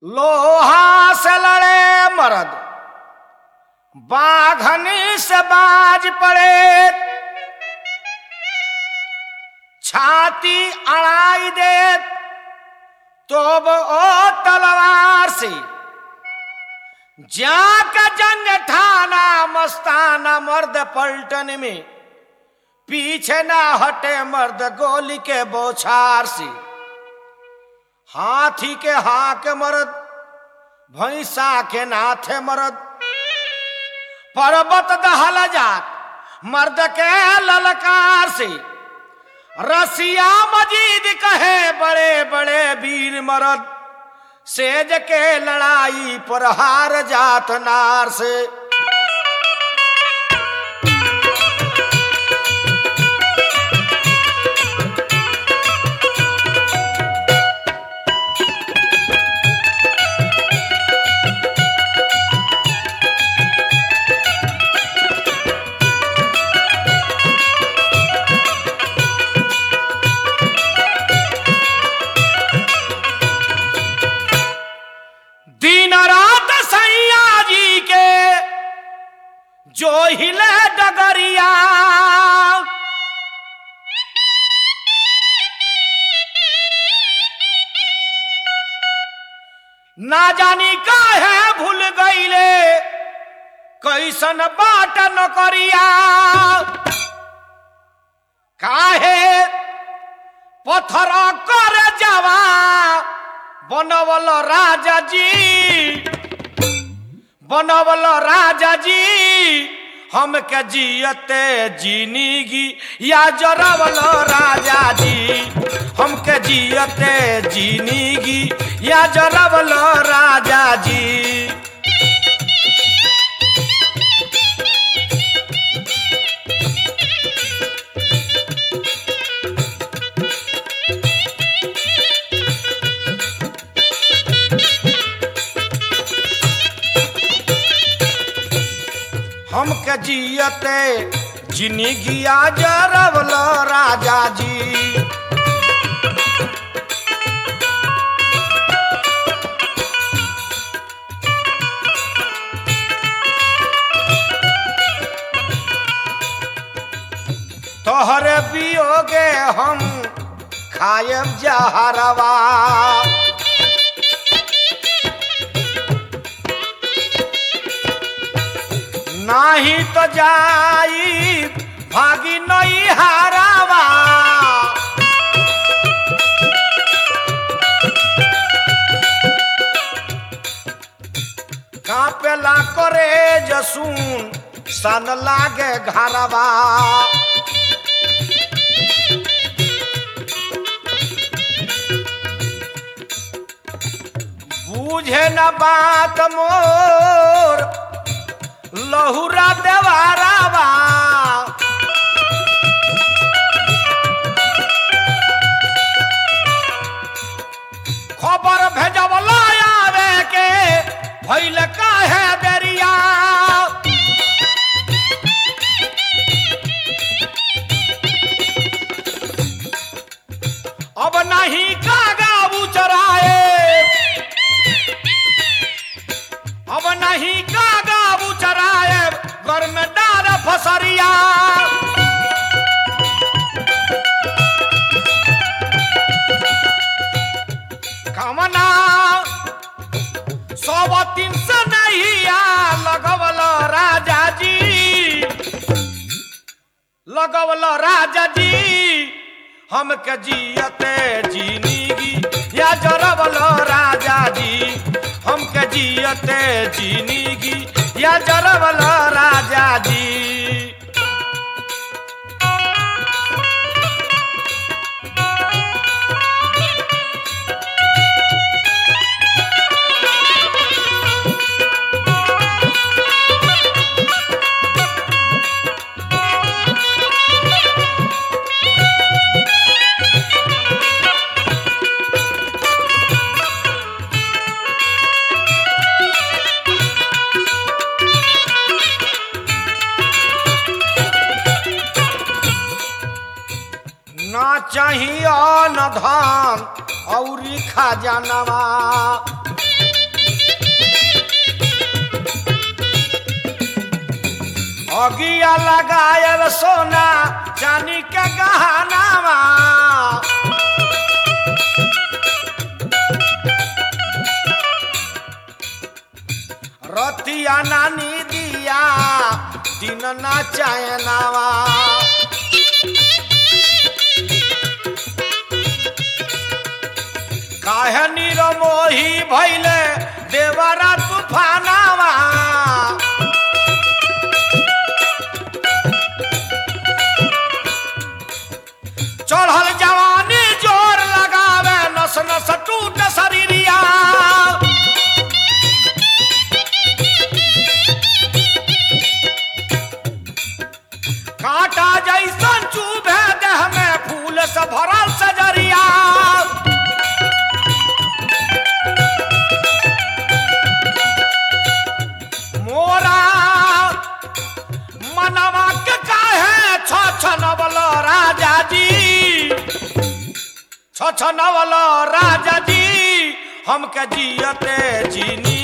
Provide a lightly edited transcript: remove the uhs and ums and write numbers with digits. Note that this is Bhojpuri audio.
लोहा से लड़े मर्द, बाघनी से बाज पड़े, छाती अड़ाई दे तो ओ तलवार से, जाके जंग ठाना मस्ताना मर्द पलटन में, पीछे ना हटे मर्द गोली के बौछार से। हाथी के हाक मर्द, भैंसा के नाथे मर्द, पर्वत दहल जात मर्द के ललकार से। रसिया मजीद कहे बड़े बड़े वीर मर्द, सेज के लड़ाई पर हार जात नार से। जो हिले डगरिया, ना जानी काहे भूल गईले कैसन बाट नौकरिया। काहे पत्थर कर जावा बनवल राजा जी, बनवल राजा जी, हम के जियते जिंदगी या जरवल राजा जी, हम के जियते जिंदगी या जरवल राजा जी। हम के जियते जिंदगी जरवल राजा जी। तोहरे पियोगे हम खायब जहरवा, नाही तो जाई भागी नई हारावा। कापेला करे जसून सन लागे घरवा। बूझे न बात मोर लहुरा देवारावा। खबर भेजवला आवे के भइल काहे देरिया। अब नहीं कागा बुचराए, अब नहीं कागा बुचराए, घर में डार फसरिया। कामना 103 से नहीं लगवल राजा जी, लगवल राजा जी, हम के जियते जिंदगी या जरवल राजा जी, हम के जियते जिंदगी या जरवल राजा जी। ना चाहिए न धान औरी खजानवा, अगिया लगायल सोना चानी के गहनावा रतिया नानी दिया दिन ना चायनावा काहे निरमोही भइले देवरा तूफानावा चढ़ल जवानी जोर लगावे नस नस टूट शरीरिया कांटा जैसन चुभे देह में फूल से भरल सजरिया मोरा मनवा के काहे छछनवल राजा जी छछनवल राजा जी हमके जियते जीनी